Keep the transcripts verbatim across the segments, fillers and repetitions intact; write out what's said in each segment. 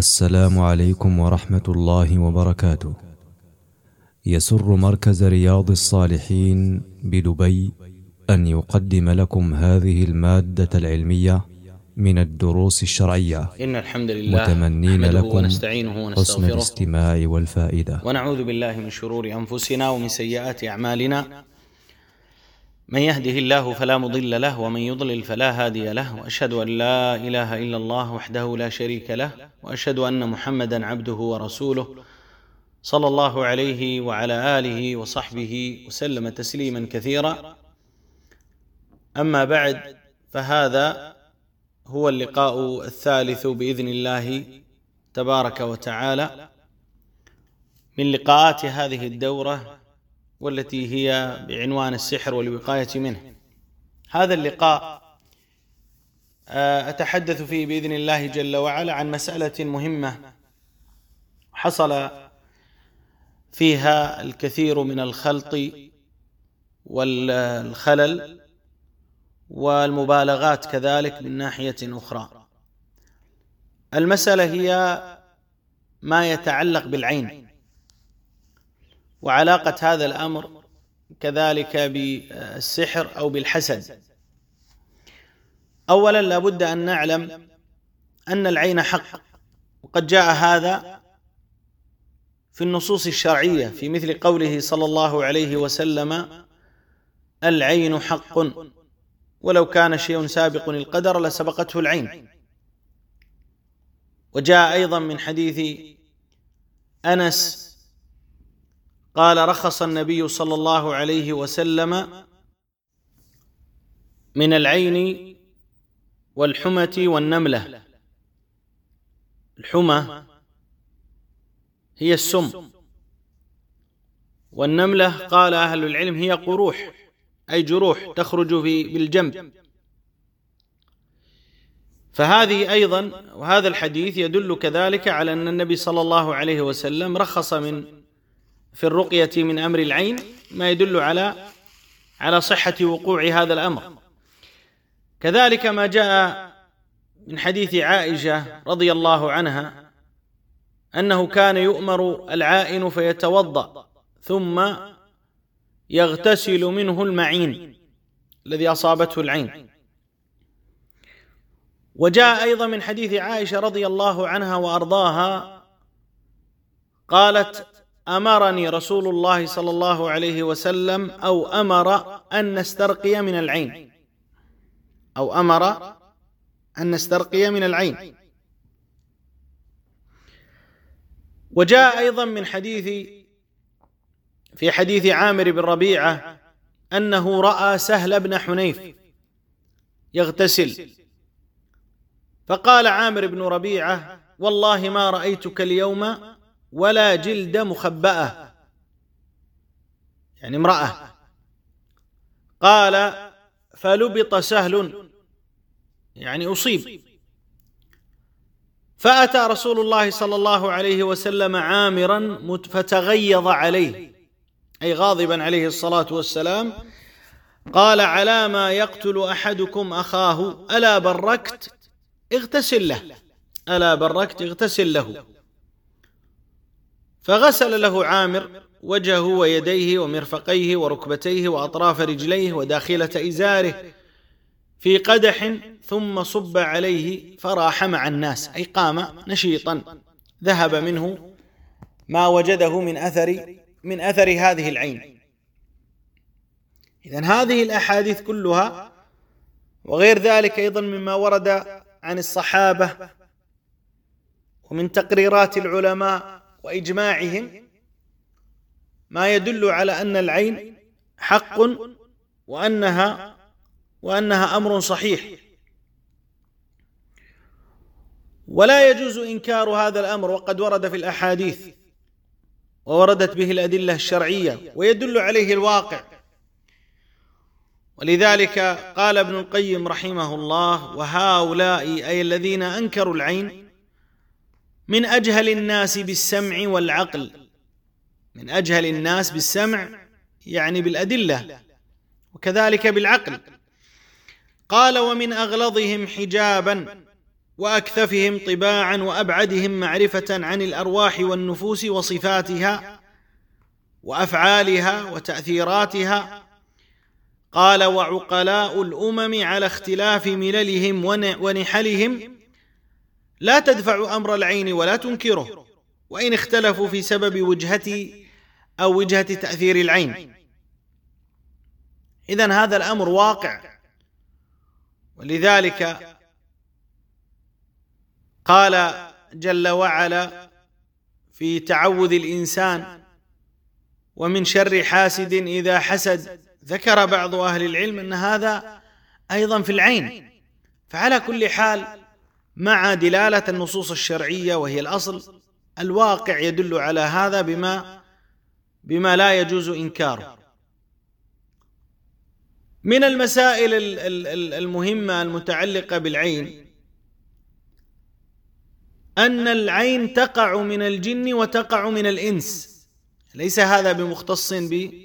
السلام عليكم ورحمة الله وبركاته. يسر مركز رياض الصالحين بدبي أن يقدم لكم هذه المادة العلمية من الدروس الشرعية، إن الحمد لله متمنين لكم ونستعينه ونستغفره حسن الاستماع والفائدة. ونعوذ بالله من شرور أنفسنا ومن سيئات أعمالنا، من يهده الله فلا مضل له ومن يضلل فلا هادي له، وأشهد أن لا إله إلا الله وحده لا شريك له، وأشهد أن محمدا عبده ورسوله صلى الله عليه وعلى آله وصحبه وسلم تسليما كثيرا. أما بعد، فهذا هو اللقاء الثالث بإذن الله تبارك وتعالى من لقاءات هذه الدورة، والتي هي بعنوان السحر والوقاية منه. هذا اللقاء أتحدث فيه بإذن الله جل وعلا عن مسألة مهمة حصل فيها الكثير من الخلط والخلل والمبالغات كذلك من ناحية أخرى. المسألة هي ما يتعلق بالعين، وعلاقة هذا الأمر كذلك بالسحر أو بالحسد. أولا لابد أن نعلم أن العين حق، وقد جاء هذا في النصوص الشرعية في مثل قوله صلى الله عليه وسلم: العين حق، ولو كان شيء سابق القدر لسبقته العين. وجاء أيضا من حديث أنس قال: رخص النبي صلى الله عليه وسلم من العين والحمة والنملة. الحمة هي السم، والنملة قال أهل العلم هي قروح، أي جروح تخرج بالجنب. فهذه أيضا، وهذا الحديث يدل كذلك على أن النبي صلى الله عليه وسلم رخص من في الرقية من أمر العين، ما يدل على على صحة وقوع هذا الأمر. كذلك ما جاء من حديث عائشة رضي الله عنها أنه كان يؤمر العائن فيتوضأ ثم يغتسل منه المعين الذي أصابته العين. وجاء أيضا من حديث عائشة رضي الله عنها وأرضاها قالت: أمرني رسول الله صلى الله عليه وسلم أو أمر أن نسترقي من العين أو أمر أن نسترقي من العين. وجاء أيضا من حديث في حديث عامر بن ربيعة أنه رأى سهل بن حنيف يغتسل، فقال عامر بن ربيعة: والله ما رأيتك اليوم ولا جلد مخبأة، يعني امرأة. قال: فلبط سهل، يعني أصيب. فأتى رسول الله صلى الله عليه وسلم عامرا فتغيظ عليه، أي غاضبا عليه الصلاة والسلام. قال: على ما يقتل أحدكم أخاه ألا بركت اغتسل له، ألا بركت اغتسل له. فغسل له عامر وجهه ويديه ومرفقيه وركبتيه وأطراف رجليه وداخلة إزاره في قدح، ثم صب عليه فراح مع الناس، أي قام نشيطا، ذهب منه ما وجده من أثر من أثر هذه العين. إذن هذه الأحاديث كلها وغير ذلك أيضا مما ورد عن الصحابة ومن تقريرات العلماء وإجماعهم ما يدل على أن العين حق، وأنها وأنها أمر صحيح، ولا يجوز إنكار هذا الأمر، وقد ورد في الأحاديث ووردت به الأدلة الشرعية ويدل عليه الواقع. ولذلك قال ابن القيم رحمه الله: وهؤلاء أي الذين أنكروا العين من أجهل الناس بالسمع والعقل، من أجهل الناس بالسمع يعني بالأدلة، وكذلك بالعقل. قال: ومن أغلظهم حجابا، وأكثفهم طباعا وأبعدهم معرفة عن الأرواح والنفوس وصفاتها وأفعالها وتأثيراتها. قال: وعقلاء الأمم على اختلاف مللهم ونحلهم لا تدفع أمر العين ولا تنكره، وإن اختلفوا في سبب وجهة أو وجهة تأثير العين. إذن هذا الأمر واقع، ولذلك قال جل وعلا في تعوذ الإنسان: ومن شر حاسد إذا حسد. ذكر بعض أهل العلم أن هذا أيضا في العين. فعلى كل حال، مع دلالة النصوص الشرعية وهي الأصل، الواقع يدل على هذا بما بما لا يجوز إنكاره. من المسائل المهمة المتعلقة بالعين أن العين تقع من الجن وتقع من الإنس، ليس هذا بمختص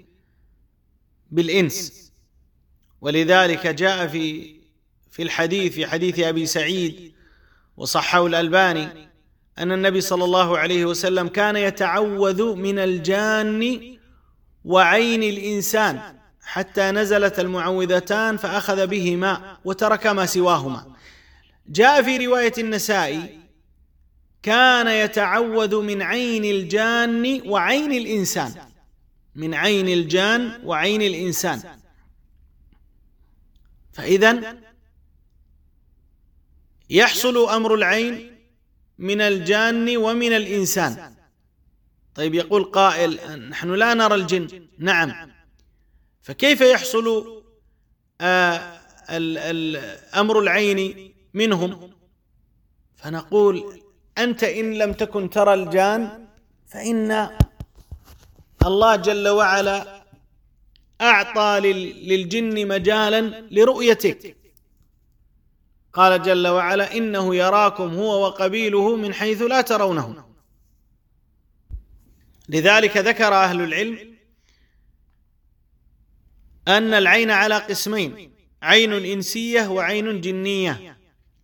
بالإنس. ولذلك جاء في في الحديث في حديث أبي سعيد وصححه الألباني أن النبي صلى الله عليه وسلم كان يتعوذ من الجان وعين الإنسان حتى نزلت المعوذتان فأخذ بهما وترك ما سواهما. جاء في رواية النسائي: كان يتعوذ من عين الجان وعين الإنسان، من عين الجان وعين الإنسان. فإذن يحصل أمر العين من الجان ومن الإنسان. طيب، يقول قائل: نحن لا نرى الجن. نعم، فكيف يحصل آه أمر العين منهم؟ فنقول: أنت إن لم تكن ترى الجان فإن الله جل وعلا أعطى للجن مجالا لرؤيتك. قال جل وعلا: إنه يراكم هو وقبيله من حيث لا ترونهم. لذلك ذكر أهل العلم أن العين على قسمين: عين إنسية وعين جنية.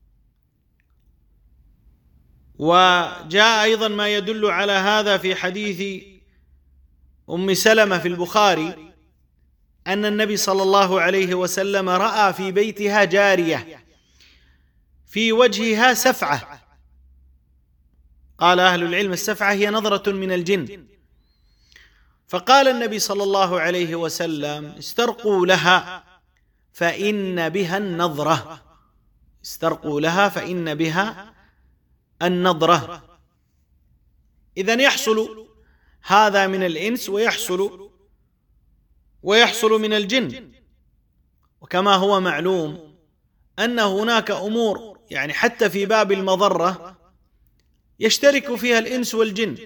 وجاء أيضا ما يدل على هذا في حديث أم سلمة في البخاري أن النبي صلى الله عليه وسلم رأى في بيتها جارية في وجهها سفعة. قال أهل العلم: السفعة هي نظرة من الجن. فقال النبي صلى الله عليه وسلم: استرقوا لها فإن بها النظرة، استرقوا لها فإن بها النظرة. إذن يحصل هذا من الإنس ويحصل ويحصل من الجن. وكما هو معلوم أن هناك أمور يعني حتى في باب المضرة يشترك فيها الإنس والجن،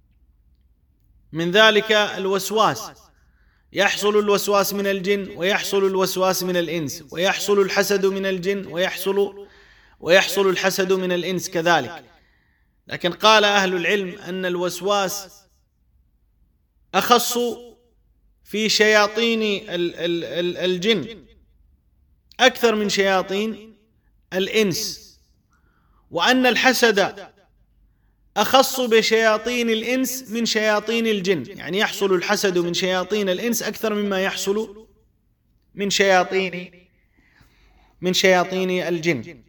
من ذلك الوسواس. يحصل الوسواس من الجن ويحصل الوسواس من الإنس، ويحصل الحسد من الجن ويحصل ويحصل الحسد من الإنس كذلك. لكن قال أهل العلم أن الوسواس أخص في شياطين الجن أكثر من شياطين الإنس، وأن الحسد أخص بشياطين الإنس من شياطين الجن، يعني يحصل الحسد من شياطين الإنس أكثر مما يحصل من شياطين من شياطين الجن.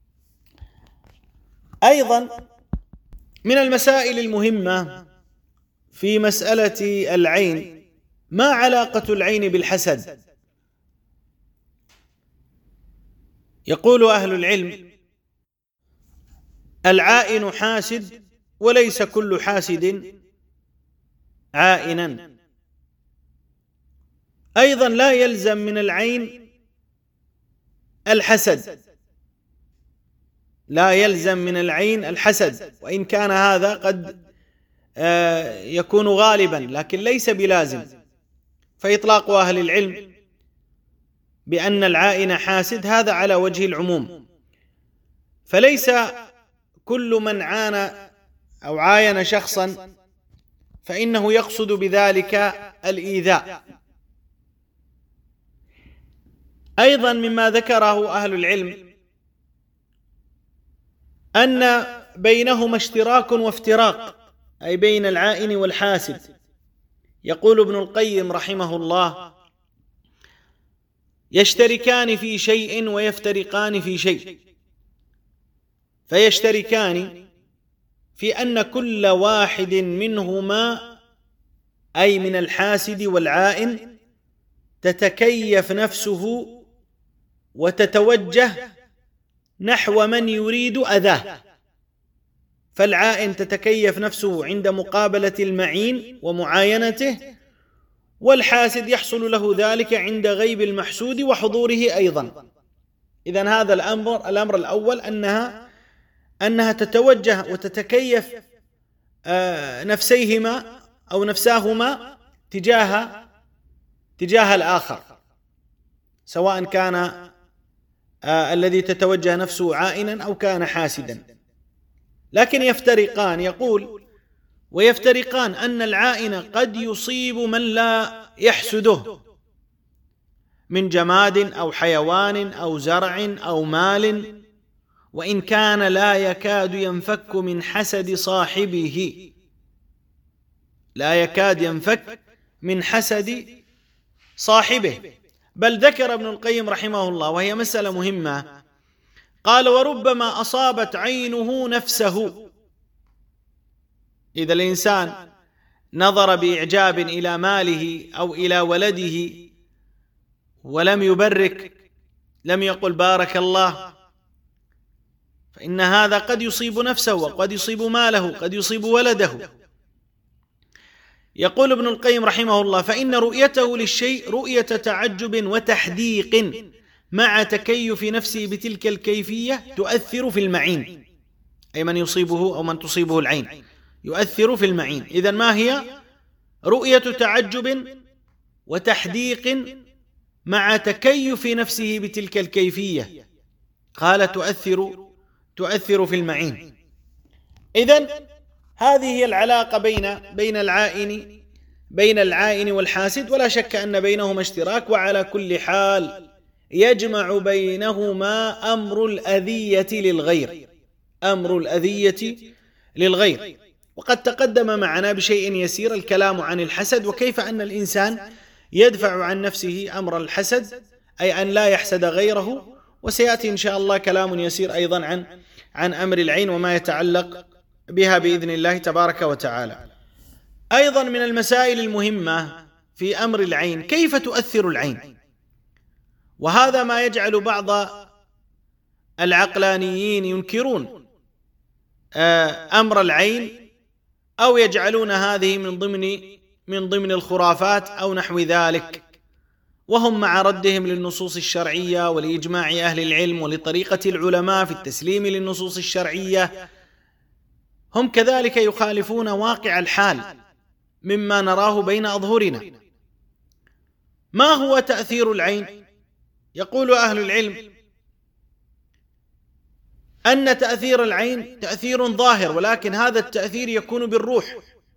أيضا من المسائل المهمة في مسألة العين: ما علاقة العين بالحسد؟ يقول أهل العلم: العائن حاسد، وليس كل حاسد عائنا. أيضا لا يلزم من العين الحسد، لا يلزم من العين الحسد، وإن كان هذا قد يكون غالبا لكن ليس بلازم. فإطلاق أهل العلم بأن العائن حاسد هذا على وجه العموم، فليس كل من عانى أو عاين شخصا فإنه يقصد بذلك الإيذاء. أيضا مما ذكره أهل العلم أن بينهما اشتراك وافتراق، أي بين العائن والحاسد. يقول ابن القيم رحمه الله: يشتركان في شيء ويفترقان في شيء. فيشتركان في أن كل واحد منهما، أي من الحاسد والعائن، تتكيف نفسه وتتوجه نحو من يريد أذاه. فالعائن تتكيف نفسه عند مقابلة المعين ومعاينته، والحاسد يحصل له ذلك عند غيب المحسود وحضوره أيضا. إذن هذا الأمر الأمر الأول أنها أنها تتوجه وتتكيف نفسيهما أو نفساهما تجاه تجاه الآخر، سواء كان الذي تتوجه نفسه عائنا أو كان حاسدا. لكن يفترقان، يقول: ويفترقان أن العائن قد يصيب من لا يحسده من جماد أو حيوان أو زرع أو مال، وإن كان لا يكاد ينفك من حسد صاحبه، لا يكاد ينفك من حسد صاحبه. بل ذكر ابن القيم رحمه الله، وهي مسألة مهمة، قال: وربما أصابت عينه نفسه. إذا الإنسان نظر بإعجاب إلى ماله أو إلى ولده ولم يبرك، لم يقل بارك الله، فإن هذا قد يصيب نفسه وقد يصيب ماله، قد يصيب ولده. يقول ابن القيم رحمه الله: فإن رؤيته للشيء رؤية تعجب وتحديق مع تكيف نفسه بتلك الكيفية تؤثر في المعين، أي من يصيبه أو من تصيبه العين يؤثر في المعين. إذن ما هي؟ رؤية تعجب وتحديق مع تكيف نفسه بتلك الكيفية، قال تؤثر تؤثر في المعين. إذن هذه هي العلاقة بين بين العائن بين العائن والحاسد، ولا شك أن بينهما اشتراك. وعلى كل حال يجمع بينهما أمر الأذية للغير، أمر الأذية للغير. وقد تقدم معنا بشيء يسير الكلام عن الحسد، وكيف أن الإنسان يدفع عن نفسه أمر الحسد، أي أن لا يحسد غيره. وسيأتي إن شاء الله كلام يسير أيضا عن عن أمر العين وما يتعلق بها بإذن الله تبارك وتعالى. أيضا من المسائل المهمة في أمر العين كيف تؤثر العين، وهذا ما يجعل بعض العقلانيين ينكرون أمر العين، أو يجعلون هذه من ضمن من ضمن الخرافات أو نحو ذلك، وهم مع ردهم للنصوص الشرعية ولإجماع أهل العلم ولطريقة العلماء في التسليم للنصوص الشرعية، هم كذلك يخالفون واقع الحال مما نراه بين أظهرنا. ما هو تأثير العين؟ يقول أهل العلم أن تأثير العين تأثير ظاهر، ولكن هذا التأثير يكون بالروح،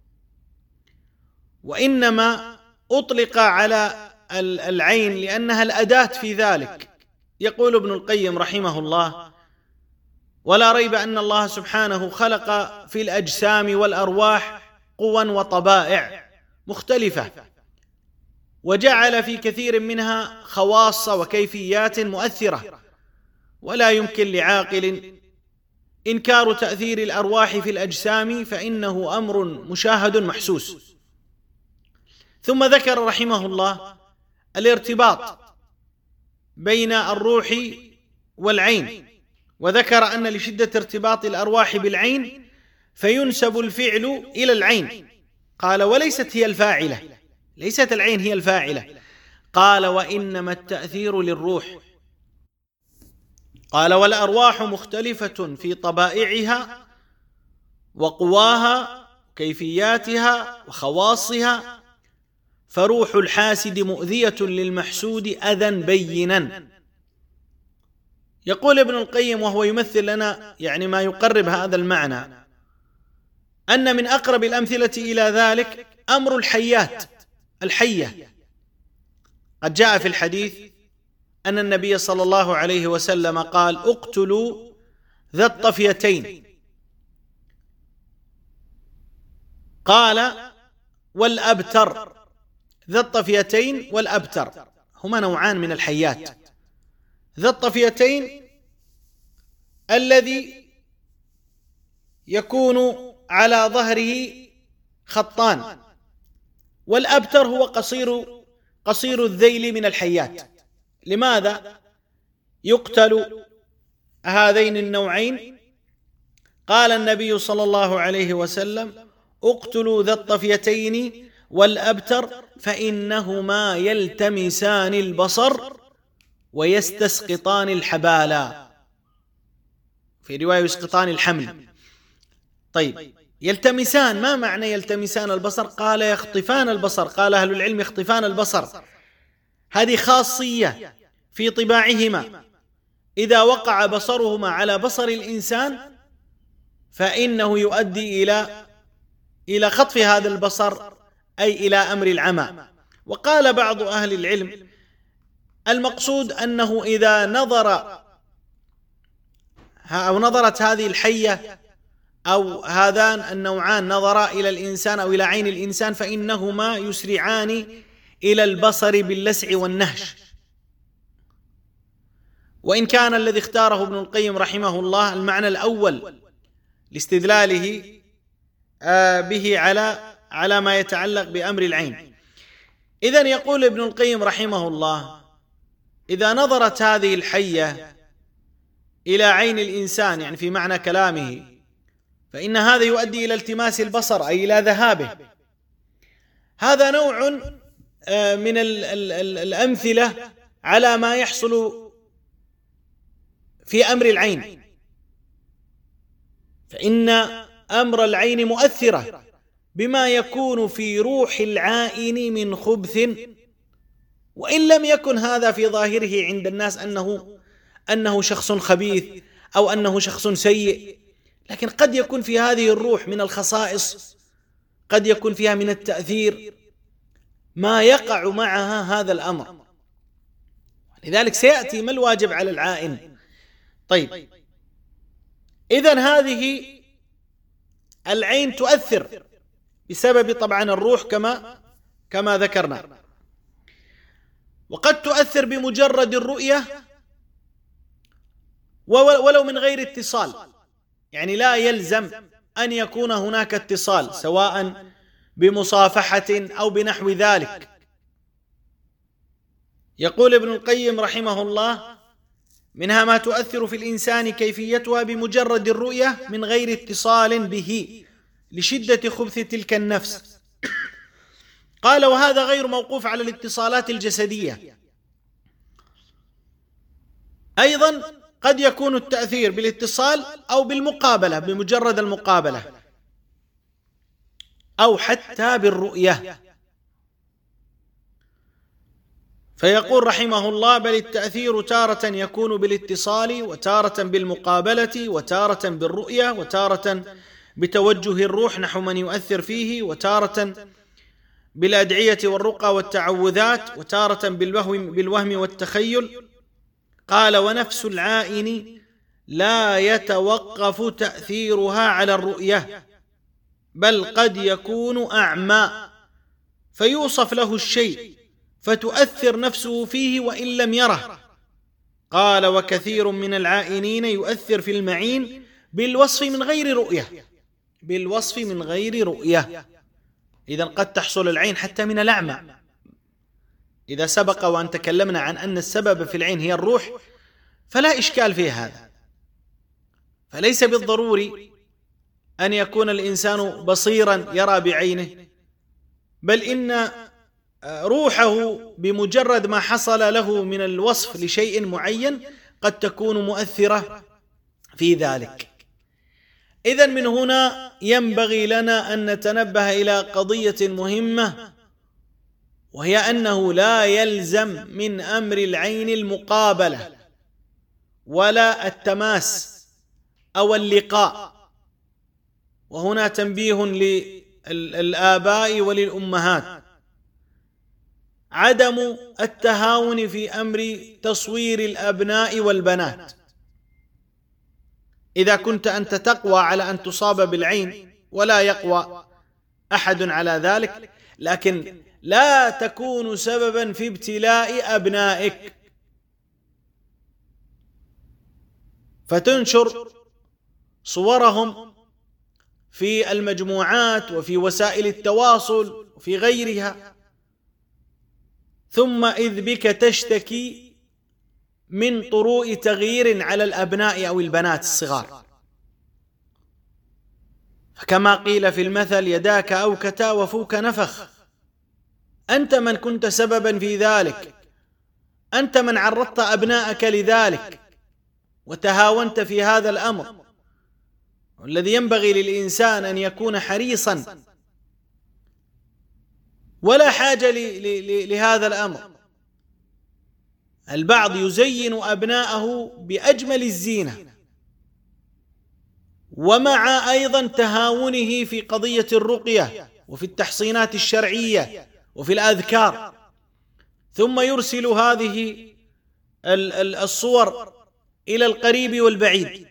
وإنما أطلق على العين لأنها الأداة في ذلك. يقول ابن القيم رحمه الله: ولا ريب أن الله سبحانه خلق في الأجسام والأرواح قوى وطبائع مختلفة، وجعل في كثير منها خواص وكيفيات مؤثرة، ولا يمكن لعاقل إنكار تأثير الأرواح في الأجسام، فإنه أمر مشاهد محسوس. ثم ذكر رحمه الله الارتباط بين الروح والعين، وذكر أن لشدة ارتباط الأرواح بالعين فينسب الفعل إلى العين. قال: وليست هي الفاعلة، ليست العين هي الفاعلة. قال: وإنما التأثير للروح. قال: والأرواح مختلفة في طبائعها وقواها وكيفياتها وخواصها، فروح الحاسد مؤذية للمحسود أذى بينا. يقول ابن القيم وهو يمثل لنا يعني ما يقرب هذا المعنى، أن من أقرب الأمثلة إلى ذلك أمر الحيات الحية. قد جاء في الحديث أن النبي صلى الله عليه وسلم قال: اقتلوا ذا الطفيتين. قال والأبتر. ذا الطفيتين والأبتر هما نوعان من الحيات. ذا الطفيتين الذي يكون على ظهره خطان، والأبتر هو قصير قصير الذيل من الحيات. لماذا يقتل هذين النوعين؟ قال النبي صلى الله عليه وسلم: اقتلوا ذا الطفيتين والأبتر فإنهما يلتمسان البصر ويستسقطان الحبالا، في رواية يسقطان الحمل. طيب، يلتمسان، ما معنى يلتمسان البصر؟ قال يخطفان البصر. قال أهل العلم يخطفان البصر، هذه خاصية في طباعهما. إذا وقع بصرهما على بصر الإنسان فإنه يؤدي إلى إلى خطف هذا البصر، أي إلى أمر العمى. وقال بعض أهل العلم المقصود أنه إذا نظر أو نظرت هذه الحية أو هذان النوعان نظرا إلى الإنسان أو إلى عين الإنسان فإنهما يسرعان إلى البصر باللسع والنهش. وإن كان الذي اختاره ابن القيم رحمه الله المعنى الأول لاستدلاله به على على ما يتعلق بأمر العين. إذن يقول ابن القيم رحمه الله: إذا نظرت هذه الحية إلى عين الإنسان، يعني في معنى كلامه، فإن هذا يؤدي إلى التماس البصر، أي إلى ذهابه. هذا نوع من الأمثلة على ما يحصل في أمر العين، فإن أمر العين مؤثرة بما يكون في روح العائن من خبث، وإن لم يكن هذا في ظاهره عند الناس أنه أنه شخص خبيث أو أنه شخص سيء، لكن قد يكون في هذه الروح من الخصائص، قد يكون فيها من التأثير ما يقع معها هذا الأمر. لذلك سيأتي ما الواجب على العائن. طيب، إذن هذه العين تؤثر بسبب طبعا الروح كما كما ذكرنا، وقد تؤثر بمجرد الرؤية ولو من غير اتصال، يعني لا يلزم أن يكون هناك اتصال سواء بمصافحة أو بنحو ذلك. يقول ابن القيم رحمه الله: منها ما تؤثر في الإنسان كيفيتها بمجرد الرؤية من غير اتصال به لشدة خبث تلك النفس. قال: وهذا غير موقوف على الاتصالات الجسدية. أيضا قد يكون التأثير بالاتصال أو بالمقابلة، بمجرد المقابلة، أو حتى بالرؤية. فيقول رحمه الله: بل التأثير تارة يكون بالاتصال، وتارة بالمقابلة، وتارة بالرؤية، وتارة بتوجه الروح نحو من يؤثر فيه، وتارة بالأدعية والرقى والتعوذات، وتارة بالوهم, بالوهم والتخيل. قال: ونفس العائن لا يتوقف تأثيرها على الرؤية، بل قد يكون أعمى فيوصف له الشيء فتؤثر نفسه فيه وإن لم يره. قال: وكثير من العائنين يؤثر في المعين بالوصف من غير رؤية، بالوصف من غير رؤية. إذن قد تحصل العين حتى من الأعمى. إذا سبق وأن تكلمنا عن أن السبب في العين هي الروح فلا إشكال في هذا، فليس بالضروري أن يكون الإنسان بصيرا يرى بعينه، بل إن روحه بمجرد ما حصل له من الوصف لشيء معين قد تكون مؤثرة في ذلك. إذن من هنا ينبغي لنا أن نتنبه إلى قضية مهمة، وهي أنه لا يلزم من أمر العين المقابلة ولا التماس أو اللقاء. وهنا تنبيه للآباء وللأمهات: عدم التهاون في أمر تصوير الأبناء والبنات. إذا كنت أنت تقوى على أن تصاب بالعين ولا يقوى أحد على ذلك، لكن لا تكون سببا في ابتلاء أبنائك، فتنشر صورهم في المجموعات وفي وسائل التواصل وفي غيرها، ثم إذ بك تشتكي من طروء تغيير على الأبناء أو البنات الصغار. فكما قيل في المثل: يداك أوكتا وفوك نفخ. أنت من كنت سببا في ذلك، أنت من عرضت أبناءك لذلك وتهاونت في هذا الأمر. والذي ينبغي للإنسان أن يكون حريصا، ولا حاجة لهذا الأمر. البعض يزين أبناءه بأجمل الزينة، ومع أيضا تهاونه في قضية الرقية وفي التحصينات الشرعية وفي الأذكار، ثم يرسل هذه الصور إلى القريب والبعيد.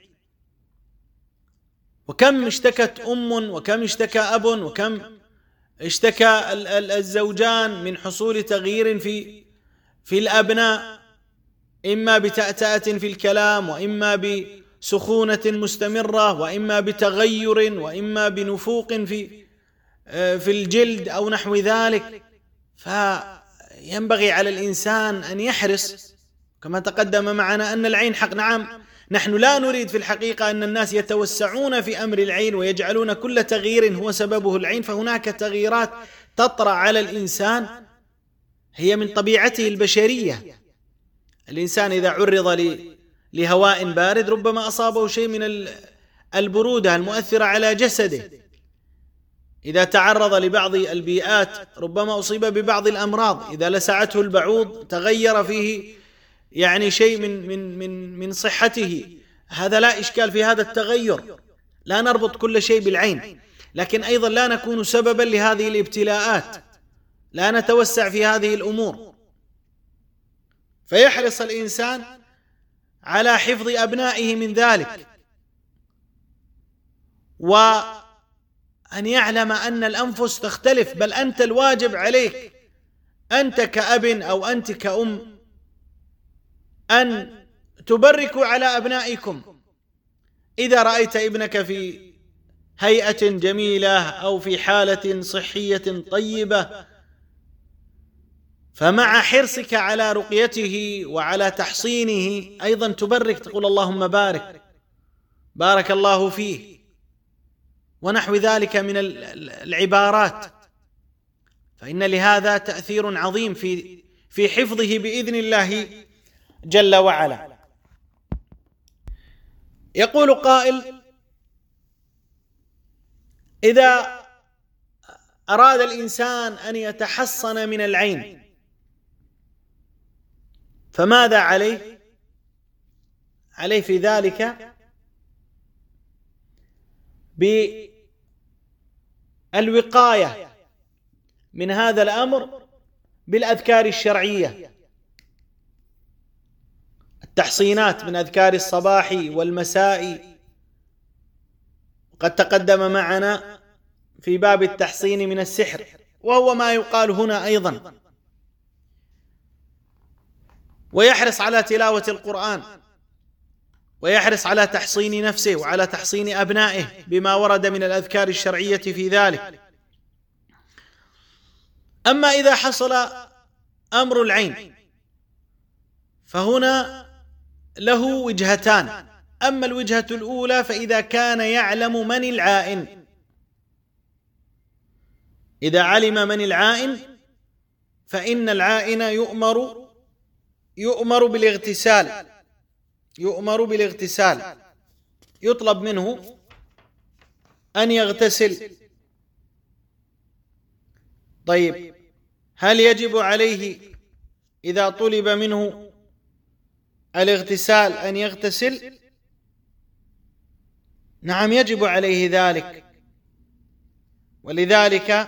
وكم اشتكت أم وكم اشتكى أب وكم اشتكى الزوجان من حصول تغيير في في الأبناء، إما بتأتأة في الكلام، وإما بسخونة مستمرة، وإما بتغير، وإما بنفوق في في الجلد أو نحو ذلك. فينبغي على الإنسان أن يحرص، كما تقدم معنا أن العين حق. نعم، نحن لا نريد في الحقيقة أن الناس يتوسعون في أمر العين ويجعلون كل تغيير هو سببه العين، فهناك تغييرات تطرأ على الإنسان هي من طبيعته البشرية. الإنسان إذا عرض لهواء بارد ربما أصابه شيء من البرودة المؤثرة على جسده، إذا تعرض لبعض البيئات ربما أصيب ببعض الأمراض، إذا لسعته البعوض تغير فيه يعني شيء من من من من صحته. هذا لا إشكال في هذا التغير، لا نربط كل شيء بالعين، لكن أيضا لا نكون سببا لهذه الابتلاءات، لا نتوسع في هذه الأمور. فيحرص الإنسان على حفظ أبنائه من ذلك، وأن يعلم أن الأنفس تختلف. بل أنت الواجب عليك، أنت كأب أو أنت كأم، أن تبركوا على أبنائكم. إذا رأيت ابنك في هيئة جميلة أو في حالة صحية طيبة، فمع حرصك على رقيته وعلى تحصينه أيضا تبرك، تقول اللهم بارك، بارك الله فيه، ونحو ذلك من العبارات. فإن لهذا تأثير عظيم في في حفظه بإذن الله جل وعلا. يقول قائل: إذا أراد الإنسان أن يتحصن من العين فماذا عليه؟ عليه في ذلك بالوقاية من هذا الأمر بالأذكار الشرعية، التحصينات من أذكار الصباح والمساء. قد تقدم معنا في باب التحصين من السحر، وهو ما يقال هنا أيضا. ويحرص على تلاوة القرآن، ويحرص على تحصين نفسه وعلى تحصين أبنائه بما ورد من الأذكار الشرعية في ذلك. أما إذا حصل أمر العين فهنا له وجهتان. أما الوجهة الأولى فإذا كان يعلم من العائن، إذا علم من العائن فإن العائن يؤمر يؤمر بالاغتسال، يؤمر بالاغتسال، يطلب منه أن يغتسل. طيب، هل يجب عليه إذا طلب منه الاغتسال أن يغتسل؟ نعم، يجب عليه ذلك. ولذلك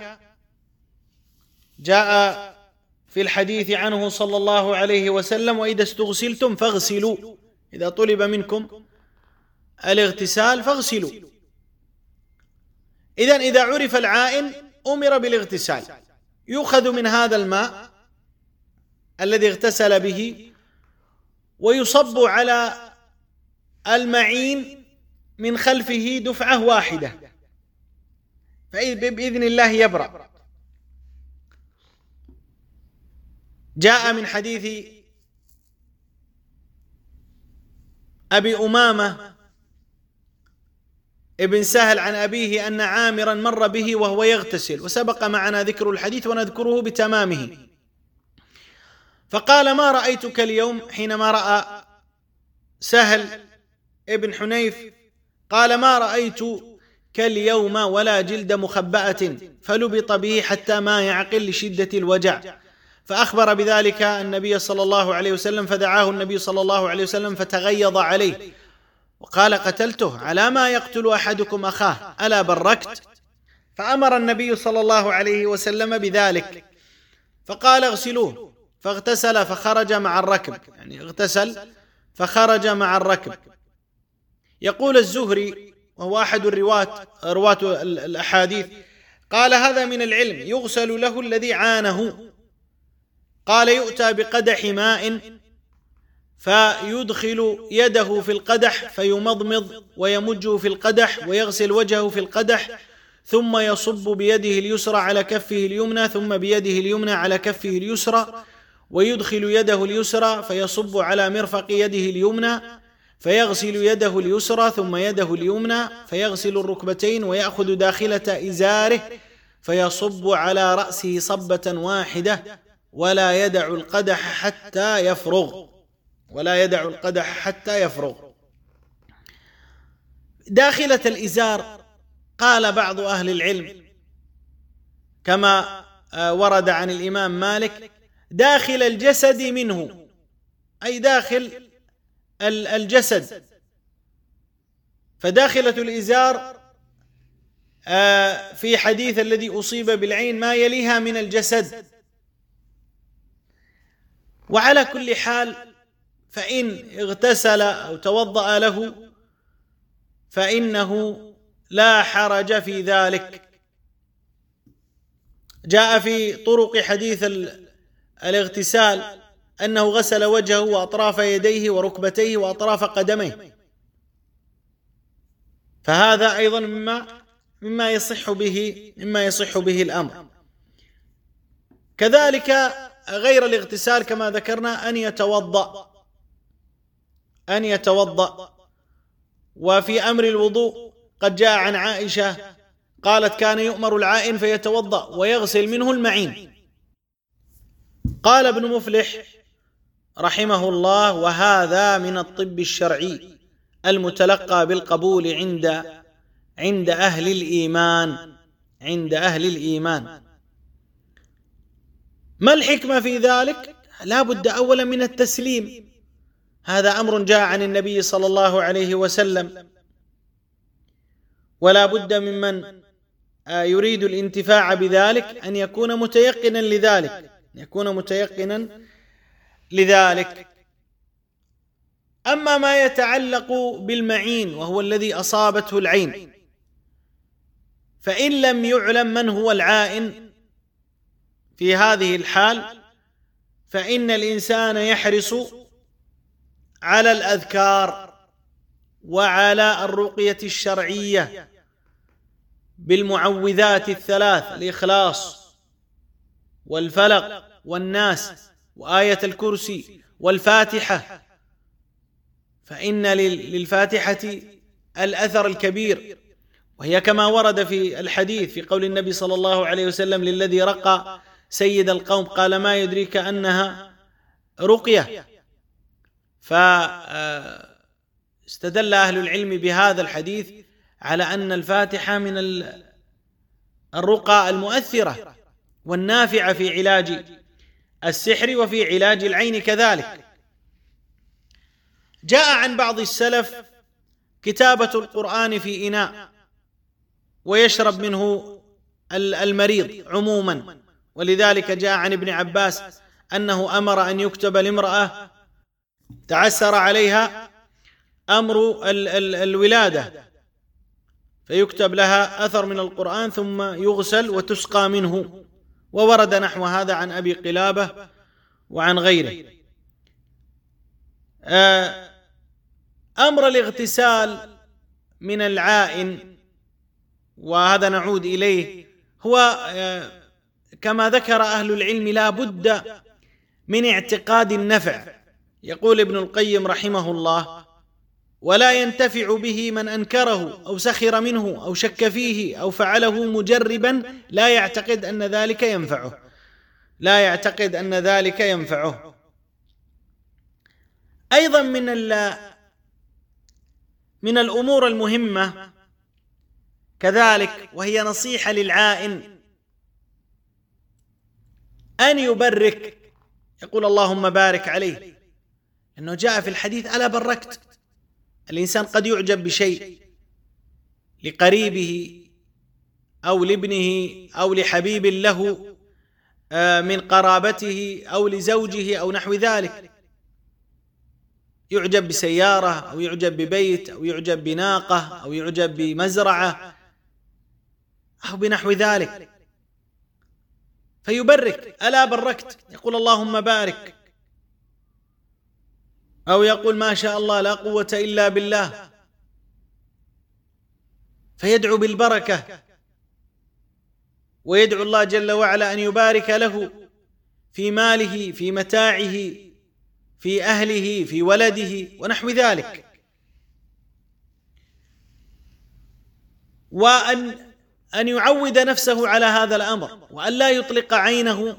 جاء في الحديث عنه صلى الله عليه وسلم: وإذا استغسلتم فاغسلوا. إذا طلب منكم الاغتسال فاغسلوا. إذن إذا عرف العائن أمر بالاغتسال، يؤخذ من هذا الماء الذي اغتسل به ويصب على المعين من خلفه دفعة واحدة، فبإذن الله يبرأ. جاء من حديث أبي أمامة ابن سهل عن أبيه أن عامرا مر به وهو يغتسل، وسبق معنا ذكر الحديث ونذكره بتمامه، فقال: ما رأيتك اليوم، حينما رأى سهل ابن حنيف قال: ما رأيتك اليوم ولا جلد مخبأة، فلبط به حتى ما يعقل لشدة الوجع، فأخبر بذلك النبي صلى الله عليه وسلم، فدعاه النبي صلى الله عليه وسلم فتغيظ عليه وقال: قتلته على ما يقتل أحدكم أخاه، ألا بركت؟ فأمر النبي صلى الله عليه وسلم بذلك، فقال: اغسلوه، فاغتسل فخرج مع الركب، يعني اغتسل فخرج مع الركب. يقول الزهري وهو أحد الرواة رواة الأحاديث قال: هذا من العلم، يغسل له الذي عانه. قال: يؤتى بقدح ماء فيدخل يده في القدح فيمضمض ويمجه في القدح ويغسل وجهه في القدح، ثم يصب بيده اليسرى على كفه اليمنى، ثم بيده اليمنى على كفه اليسرى، ويدخل يده اليسرى فيصب على مرفق يده اليمنى، فيغسل يده اليسرى ثم يده اليمنى، فيغسل الركبتين ويأخذ داخلة إزاره فيصب على رأسه صبة واحدة، ولا يدع القدح حتى يفرغ ولا يدع القدح حتى يفرغ. داخلة الإزار قال بعض أهل العلم كما ورد عن الإمام مالك: داخل الجسد منه، أي داخل الجسد، فداخلة الإزار في حديث الذي أصيب بالعين ما يليها من الجسد. وعلى كل حال فإن اغتسل أو توضأ له فإنه لا حرج في ذلك. جاء في طرق حديث الاغتسال أنه غسل وجهه وأطراف يديه وركبتيه وأطراف قدميه، فهذا أيضا مما مما يصح به مما يصح به الأمر. كذلك غير الاغتسال كما ذكرنا أن يتوضأ أن يتوضأ وفي أمر الوضوء قد جاء عن عائشة قالت: كان يؤمر العائن فيتوضأ ويغسل منه المعين. قال ابن مفلح رحمه الله: وهذا من الطب الشرعي المتلقى بالقبول عند عند أهل الإيمان عند أهل الإيمان. ما الحكمة في ذلك؟ لا بد أولا من التسليم، هذا أمر جاء عن النبي صلى الله عليه وسلم، ولا بد ممن يريد الانتفاع بذلك أن يكون متيقنا لذلك أن يكون متيقنا لذلك. أما ما يتعلق بالمعين وهو الذي أصابته العين، فإن لم يعلم من هو العائن في هذه الحال فإن الإنسان يحرص على الأذكار وعلى الرقية الشرعية بالمعوذات الثلاث: الإخلاص والفلق والناس وآية الكرسي والفاتحة، فإن للفاتحة الأثر الكبير، وهي كما ورد في الحديث في قول النبي صلى الله عليه وسلم للذي رقى سيد القوم قال: ما يدريك أنها رقية. فاستدل أهل العلم بهذا الحديث على أن الفاتحة من الرقى المؤثرة والنافعة في علاج السحر وفي علاج العين كذلك. جاء عن بعض السلف كتابة القرآن في إناء ويشرب منه المريض عموما، ولذلك جاء عن ابن عباس أنه أمر أن يكتب لامرأة تعسر عليها أمر ال ال الولادة، فيكتب لها أثر من القرآن ثم يغسل وتسقى منه، وورد نحو هذا عن أبي قلابة وعن غيره. أمر الاغتسال من العائن، وهذا نعود إليه، هو كما ذكر أهل العلم لا بد من اعتقاد النفع. يقول ابن القيم رحمه الله: ولا ينتفع به من أنكره أو سخر منه أو شك فيه أو فعله مجربا لا يعتقد أن ذلك ينفعه لا يعتقد أن ذلك ينفعه. أيضا من من الأمور المهمة كذلك، وهي نصيحة للعائن، أن يبرك، يقول اللهم بارك عليه، إنه جاء في الحديث: ألا بركت. الإنسان قد يعجب بشيء لقريبه أو لابنه أو لحبيب له من قرابته أو لزوجه أو نحو ذلك، يعجب بسيارة أو يعجب ببيت أو يعجب بناقة أو يعجب بمزرعة أو بنحو ذلك، فيبرك: ألا بركت، يقول اللهم بارك، أو يقول ما شاء الله لا قوة إلا بالله، فيدعو بالبركة ويدعو الله جل وعلا أن يبارك له في ماله، في متاعه، في أهله، في ولده ونحو ذلك. وأن أن يعود نفسه على هذا الأمر، وأن لا يطلق عينه.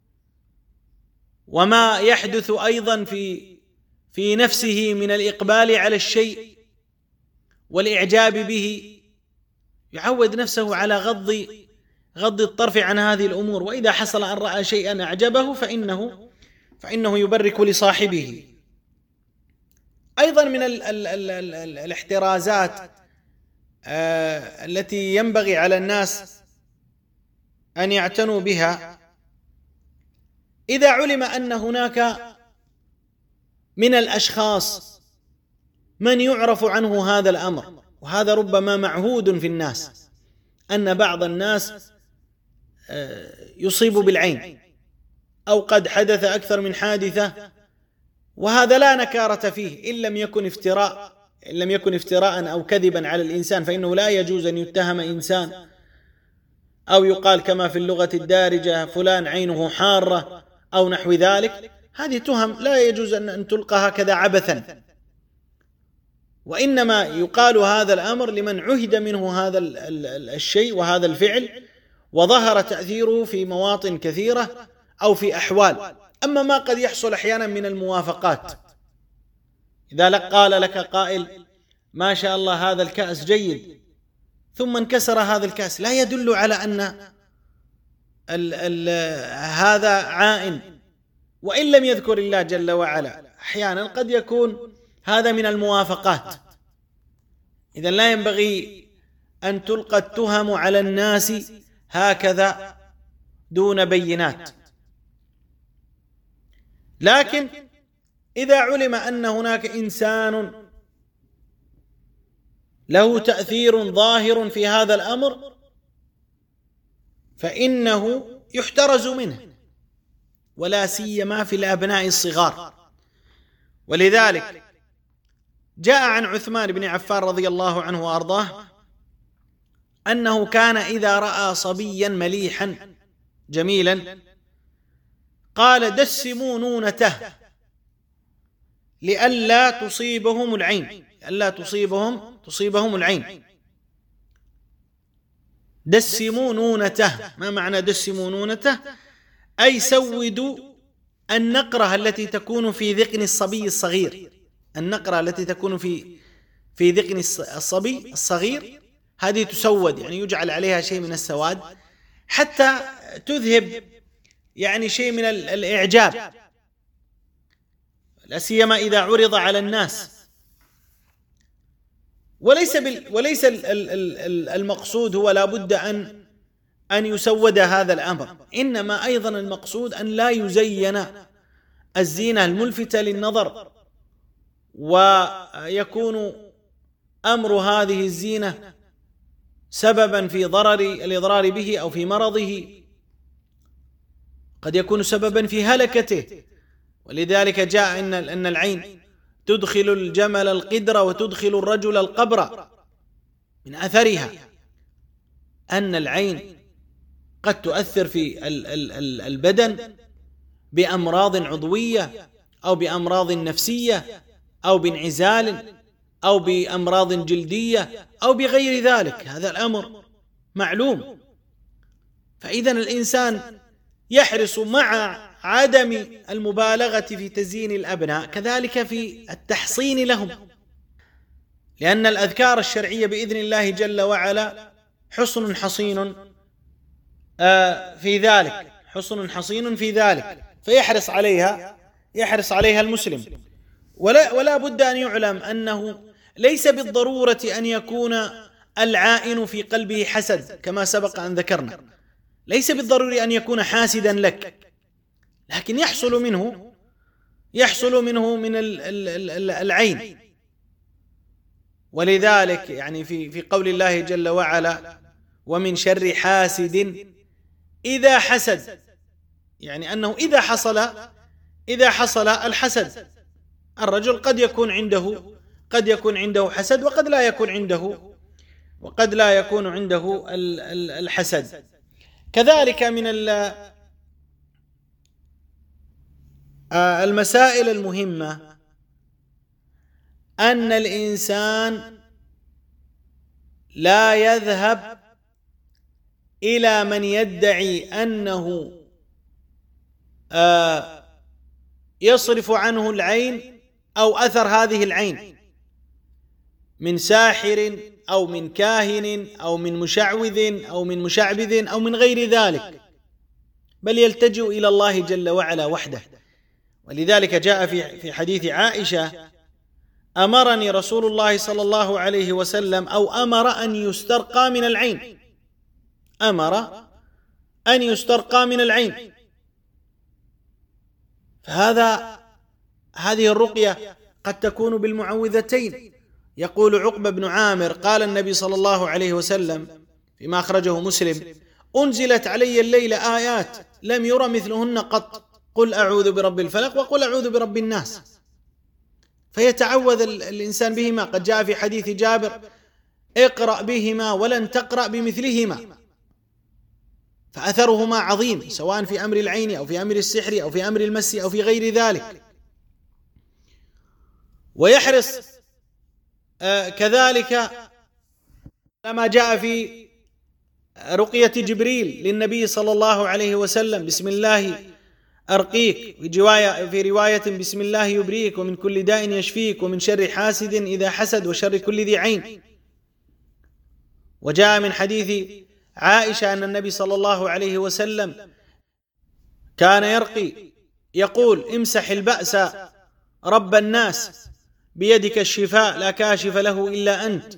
وما يحدث أيضا في في نفسه من الإقبال على الشيء والإعجاب به، يعود نفسه على غض غض الطرف عن هذه الأمور، وإذا حصل أن رأى شيئا أعجبه فإنه فإنه يبرك لصاحبه. أيضا من ال ال ال ال ال الاحترازات آه التي ينبغي على الناس أن يعتنوا بها، إذا علم أن هناك من الأشخاص من يعرف عنه هذا الأمر، وهذا ربما معهود في الناس، أن بعض الناس يصيب بالعين أو قد حدث أكثر من حادثة، وهذا لا نكارة فيه إن لم يكن افتراء إن لم يكن افتراء أو كذبا على الإنسان، فإنه لا يجوز أن يتهم إنسان أو يقال كما في اللغة الدارجة فلان عينه حارة أو نحو ذلك. هذه تهم لا يجوز أن تلقى هكذا عبثا، وإنما يقال هذا الأمر لمن عهد منه هذا الشيء وهذا الفعل، وظهر تأثيره في مواطن كثيرة أو في أحوال. أما ما قد يحصل أحيانا من الموافقات، إذا قال لك قائل ما شاء الله هذا الكأس جيد، ثم انكسر هذا الكأس، لا يدل على أن ال ال هذا عائن، وإن لم يذكر الله جل وعلا. أحيانا قد يكون هذا من الموافقات. إذن لا ينبغي أن تلقى التهم على الناس هكذا دون بينات. لكن إذا علم أن هناك إنسان له تأثير ظاهر في هذا الأمر فإنه يحترز منه، ولا سيما في الأبناء الصغار. ولذلك جاء عن عثمان بن عفان رضي الله عنه وأرضاه أنه كان إذا رأى صبيا مليحا جميلا قال دسموا نونته لئلا تصيبهم العين لئلا تصيبهم تصيبهم العين دسموا نونته. ما معنى دسموا نونته؟ أي سودوا النقرة التي تكون في ذقن الصبي الصغير، النقرة التي تكون في في ذقن الصبي الصغير هذه تسود، يعني يجعل عليها شيء من السواد حتى تذهب يعني شيء من الإعجاب، لا سيما إذا عرض على الناس. وليس بال وليس المقصود هو لا بد أن أن يسود هذا الأمر، إنما أيضا المقصود أن لا يزين الزينة الملفتة للنظر ويكون أمر هذه الزينة سببا في ضرر الإضرار به أو في مرضه، قد يكون سببا في هلكته. ولذلك جاء إن أن العين تدخل الجمل القدر وتدخل الرجل القبر. من أثرها أن العين قد تؤثر في البدن بأمراض عضوية أو بأمراض نفسية أو بانعزال أو بأمراض جلدية أو بغير ذلك، هذا الأمر معلوم. فإذا الإنسان يحرص مع عدم المبالغة في تزيين الأبناء كذلك في التحصين لهم، لأن الأذكار الشرعية بإذن الله جل وعلا حصن حصين في ذلك، حصن حصين في ذلك، فيحرص عليها يحرص عليها المسلم. ولا, ولا بد أن يعلم أنه ليس بالضرورة أن يكون العائن في قلبه حسد كما سبق أن ذكرنا، ليس بالضروري أن يكون حاسدا لك، لكن يحصل منه يحصل منه من العين. ولذلك يعني في في قول الله جل وعلا ومن شر حاسد إذا حسد، يعني أنه إذا حصل إذا حصل الحسد، الرجل قد يكون عنده قد يكون عنده حسد وقد لا يكون عنده وقد لا يكون عنده الحسد. كذلك من المسائل المهمة أن الإنسان لا يذهب إلى من يدعي أنه يصرف عنه العين أو أثر هذه العين من ساحر أو من كاهن أو من مشعوذ أو من مشعبذ أو من غير ذلك، بل يلتجئ إلى الله جل وعلا وحده. ولذلك جاء في في حديث عائشة أمرني رسول الله صلى الله عليه وسلم أو أمر أن يسترقى من العين، أمر أن يسترقى من العين. فهذا هذه الرقية قد تكون بالمعوذتين. يقول عقبة بن عامر قال النبي صلى الله عليه وسلم فيما أخرجه مسلم أنزلت علي الليلة آيات لم يرى مثلهن قط، قل أعوذ برب الفلق وقل أعوذ برب الناس، فيتعوذ الإنسان بهما. قد جاء في حديث جابر اقرأ بهما ولن تقرأ بمثلهما، فأثرهما عظيم سواء في أمر العين أو في أمر السحر أو في أمر المس أو في غير ذلك. ويحرص آه كذلك لما جاء في رقية جبريل للنبي صلى الله عليه وسلم بسم الله أرقيك، في رواية, في رواية بسم الله يبريك ومن كل داء يشفيك ومن شر حاسد إذا حسد وشر كل ذي عين. وجاء من حديث عائشة أن النبي صلى الله عليه وسلم كان يرقي يقول امسح البأس رب الناس بيدك الشفاء لا كاشف له إلا أنت.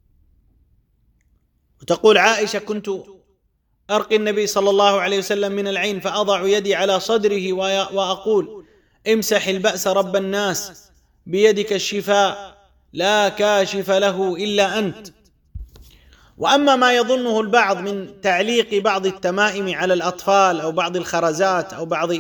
وتقول عائشة كنت أرقي النبي صلى الله عليه وسلم من العين فأضع يدي على صدره وأقول امسح البأس رب الناس بيدك الشفاء لا كاشف له إلا أنت. وأما ما يظنه البعض من تعليق بعض التمائم على الأطفال أو بعض الخرزات أو بعض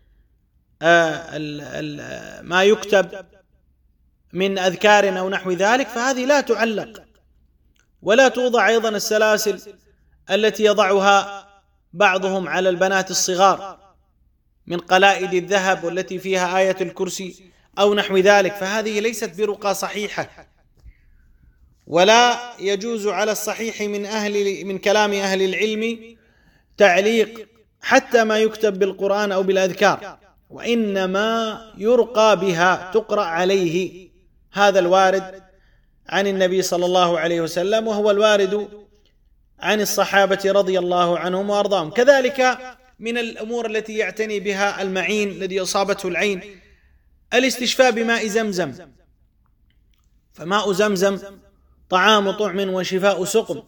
ما يكتب من أذكار أو نحو ذلك، فهذه لا تعلق، ولا توضع أيضا السلاسل التي يضعها بعضهم على البنات الصغار من قلائد الذهب والتي فيها آية الكرسي أو نحو ذلك، فهذه ليست برقى صحيحة. ولا يجوز على الصحيح من أهل من كلام أهل العلم تعليق حتى ما يكتب بالقرآن أو بالأذكار، وإنما يرقى بها تقرأ عليه. هذا الوارد عن النبي صلى الله عليه وسلم، وهو الوارد عن الصحابة رضي الله عنهم وأرضاهم. كذلك من الأمور التي يعتني بها المعين الذي أصابته العين الاستشفاء بماء زمزم، فماء زمزم طعام طعم وشفاء سقم.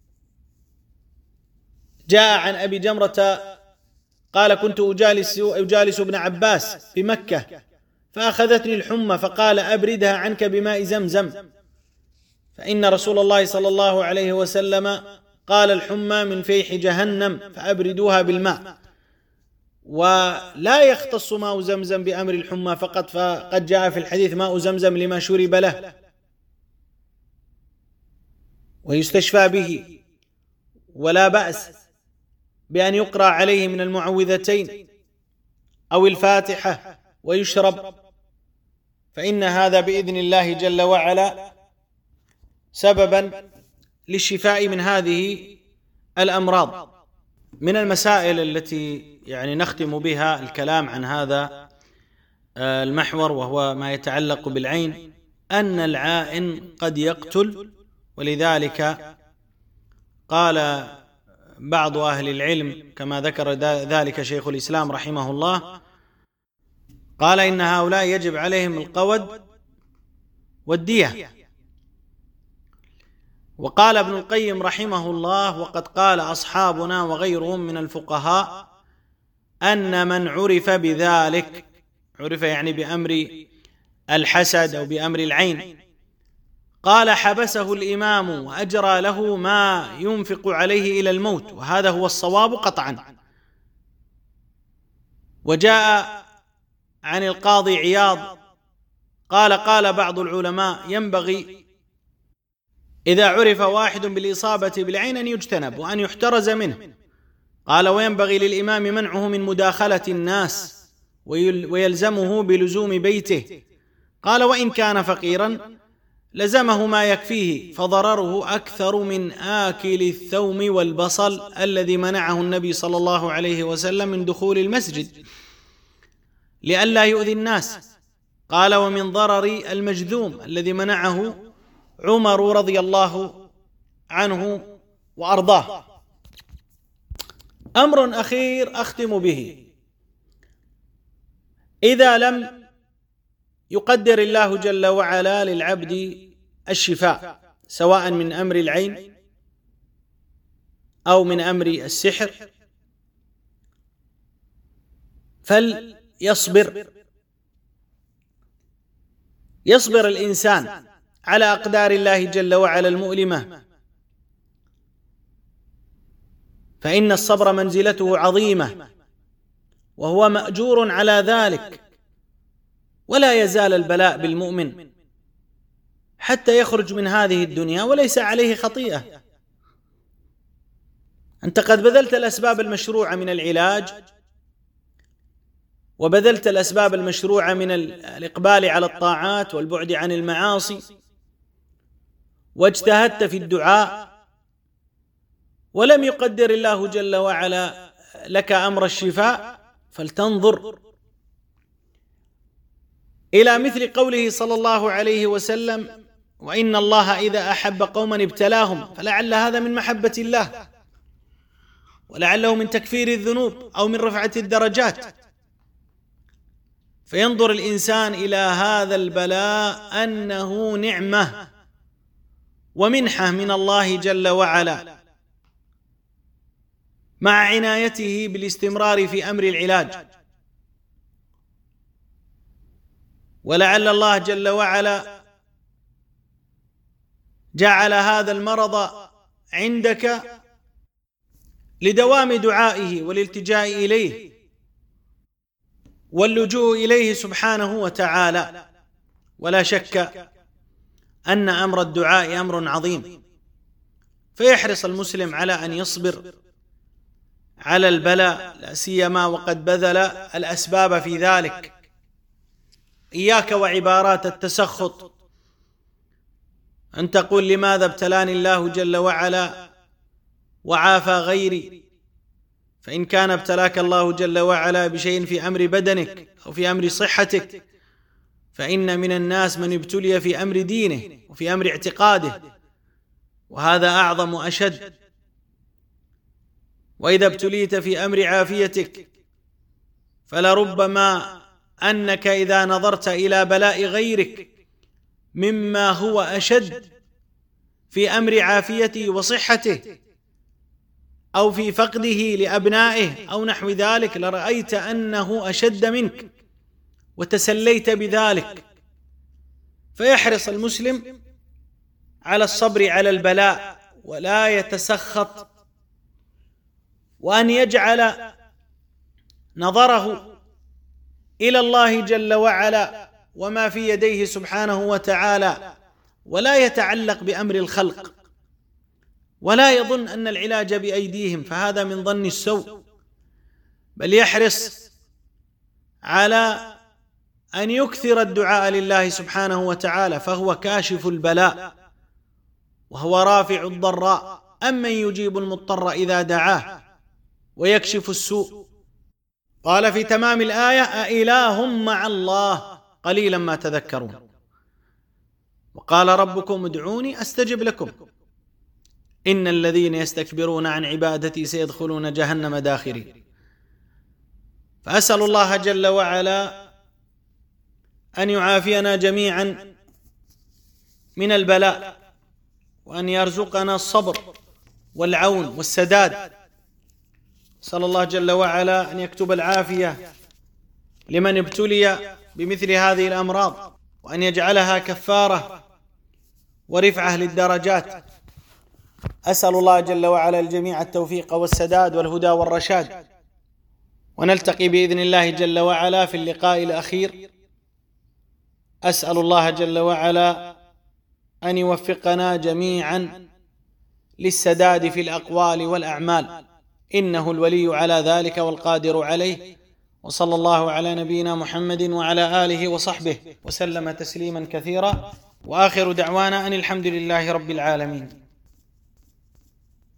جاء عن أبي جمرة قال كنت أجالس, أجالس ابن عباس بمكة فأخذتني الحمى فقال أبردها عنك بماء زمزم، فإن رسول الله صلى الله عليه وسلم قال الحمى من فيح جهنم فأبردوها بالماء. ولا يختص ماء زمزم بأمر الحمى فقط، فقد جاء في الحديث ماء زمزم لما شرب له ويستشفى به، ولا بأس بأن يقرأ عليه من المعوذتين أو الفاتحة ويشرب، فإن هذا بإذن الله جل وعلا سببا للشفاء من هذه الأمراض. من المسائل التي يعني نختم بها الكلام عن هذا المحور وهو ما يتعلق بالعين، أن العائن قد يقتل، ولذلك قال بعض أهل العلم كما ذكر ذلك شيخ الإسلام رحمه الله، قال إن هؤلاء يجب عليهم القود والدية. وقال ابن القيم رحمه الله: وقد قال أصحابنا وغيرهم من الفقهاء أن من عرف بذلك، عرف يعني بأمر الحسد أو بأمر العين، قال حبسه الإمام وأجرى له ما ينفق عليه إلى الموت، وهذا هو الصواب قطعا. وجاء عن القاضي عياض قال قال بعض العلماء ينبغي إذا عرف واحد بالإصابة بالعين أن يجتنب وأن يحترز منه. قال وينبغي للإمام منعه من مداخلة الناس ويلزمه بلزوم بيته. قال وإن كان فقيرا لزمه ما يكفيه، فضرره أكثر من آكل الثوم والبصل الذي منعه النبي صلى الله عليه وسلم من دخول المسجد لئلا يؤذي الناس. قال ومن ضرر المجذوم الذي منعه عمر رضي الله عنه وأرضاه. أمر أخير أختم به: إذا لم يقدر الله جل وعلا للعبد الشفاء سواء من أمر العين أو من أمر السحر، فليصبر يصبر الإنسان على أقدار الله جل وعلا المؤلمة، فإن الصبر منزلته عظيمة وهو مأجور على ذلك، ولا يزال البلاء بالمؤمن حتى يخرج من هذه الدنيا وليس عليه خطيئة. أنت قد بذلت الأسباب المشروعة من العلاج، وبذلت الأسباب المشروعة من الإقبال على الطاعات والبعد عن المعاصي، واجتهدت في الدعاء، ولم يقدر الله جل وعلا لك أمر الشفاء، فلتنظر إلى مثل قوله صلى الله عليه وسلم: وإن الله إذا أحب قوما ابتلاهم، فلعل هذا من محبة الله، ولعله من تكفير الذنوب أو من رفعة الدرجات. فينظر الإنسان إلى هذا البلاء أنه نعمة ومنحة من الله جل وعلا، مع عنايته بالاستمرار في أمر العلاج. ولعل الله جل وعلا جعل هذا المرض عندك لدوام دعائه والالتجاء إليه واللجوء إليه سبحانه وتعالى. ولا شك أن أمر الدعاء أمر عظيم، فيحرص المسلم على أن يصبر على البلاء، لا سيما وقد بذل الأسباب في ذلك. إياك وعبارات التسخط، أن تقول لماذا ابتلاني الله جل وعلا وعافى غيري، فإن كان ابتلاك الله جل وعلا بشيء في أمر بدنك أو في أمر صحتك، فإن من الناس من ابتلي في أمر دينه وفي أمر اعتقاده، وهذا أعظم وأشد. وإذا ابتليت في أمر عافيتك فلربما أنك إذا نظرت إلى بلاء غيرك مما هو أشد في أمر عافيته وصحته أو في فقده لأبنائه أو نحو ذلك، لرأيت أنه أشد منك، وتسليت بذلك. فيحرص المسلم على الصبر على البلاء ولا يتسخط، وأن يجعل نظره إلى الله جل وعلا وما في يديه سبحانه وتعالى، ولا يتعلق بأمر الخلق، ولا يظن أن العلاج بأيديهم، فهذا من ظن السوء، بل يحرص على أن يكثر الدعاء لله سبحانه وتعالى، فهو كاشف البلاء وهو رافع الضراء. أمن يجيب المضطر إذا دعاه ويكشف السوء. قال في تمام الآية: أإله مع الله قليلا ما تذكرون. وقال ربكم ادعوني أستجب لكم إن الذين يستكبرون عن عبادتي سيدخلون جهنم داخرين. فأسأل الله جل وعلا أن يعافينا جميعا من البلاء، وأن يرزقنا الصبر والعون والسداد. أسأل الله جل وعلا أن يكتب العافية لمن ابتلي بمثل هذه الأمراض، وأن يجعلها كفارة ورفعة للدرجات. أسأل الله جل وعلا الجميع التوفيق والسداد والهدى والرشاد، ونلتقي بإذن الله جل وعلا في اللقاء الأخير. أسأل الله جل وعلا أن يوفقنا جميعا للسداد في الأقوال والأعمال، إنه الولي على ذلك والقادر عليه. وصلى الله على نبينا محمد وعلى آله وصحبه وسلم تسليما كثيرا، وآخر دعوانا أن الحمد لله رب العالمين.